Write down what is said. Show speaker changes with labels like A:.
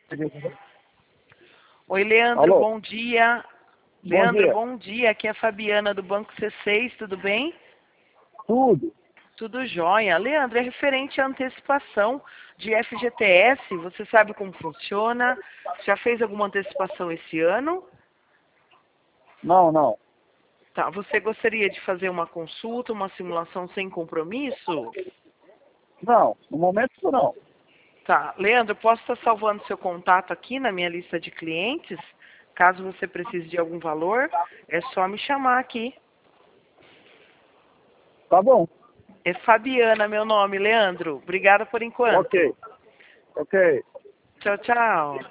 A: Oi, Leandro,
B: Alô?
A: bom dia.
B: Bom
A: Leandro,
B: dia.
A: bom dia. Aqui é a Fabiana do Banco C6, tudo bem?
B: Tudo.
A: Tudo jóia. Leandro, é referente à antecipação de FGTS. Você sabe como funciona? Já fez alguma antecipação esse ano?
B: Não.
A: Tá. Você gostaria de fazer uma consulta, uma simulação sem compromisso?
B: Não, no momento não.
A: Tá. Leandro, posso estar salvando seu contato aqui na minha lista de clientes? Caso você precise de algum valor, é só me chamar aqui.
B: Tá bom.
A: É Fabiana, meu nome, Leandro. Obrigada por
B: Ok.
A: enquanto.
B: Ok.
A: Tchau, tchau.